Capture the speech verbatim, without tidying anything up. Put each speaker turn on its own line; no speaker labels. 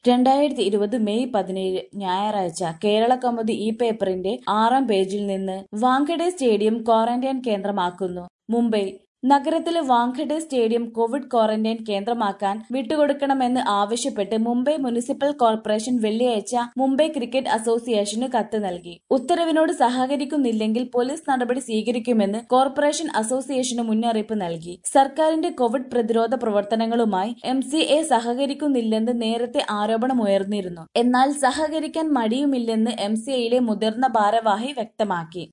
രണ്ടായിരത്തി ഇരുപത് മെയ് പതിനേഴ് ഞായറാഴ്ച കേരളകൗമുദി ഈ പേപ്പറിന്റെ ആറാം പേജിൽ നിന്ന് വാങ്കഡെ സ്റ്റേഡിയം ക്വാറന്റൈൻ കേന്ദ്രമാക്കുന്നു. മുംബൈ നഗരത്തിലെ വാങ്കഡെ സ്റ്റേഡിയം കോവിഡ് ക്വാറന്റൈൻ കേന്ദ്രമാക്കാൻ വിട്ടുകൊടുക്കണമെന്ന് ആവശ്യപ്പെട്ട് മുംബൈ മുനിസിപ്പൽ കോർപ്പറേഷൻ വെള്ളിയാഴ്ച മുംബൈ ക്രിക്കറ്റ് അസോസിയേഷന് കത്ത് നൽകി. ഉത്തരവിനോട് സഹകരിക്കുന്നില്ലെങ്കിൽ പോലീസ് നടപടി സ്വീകരിക്കുമെന്ന് കോർപ്പറേഷൻ അസോസിയേഷന് മുന്നറിയിപ്പ് നൽകി. സർക്കാരിന്റെ കോവിഡ് പ്രതിരോധ പ്രവർത്തനങ്ങളുമായി എം സി എ സഹകരിക്കുന്നില്ലെന്ന് നേരത്തെ ആരോപണമുയർന്നിരുന്നു. എന്നാൽ സഹകരിക്കാൻ മടിയുമില്ലെന്ന് എം സി എയിലെ മുതിർന്ന ഭാരവാഹി വ്യക്തമാക്കി.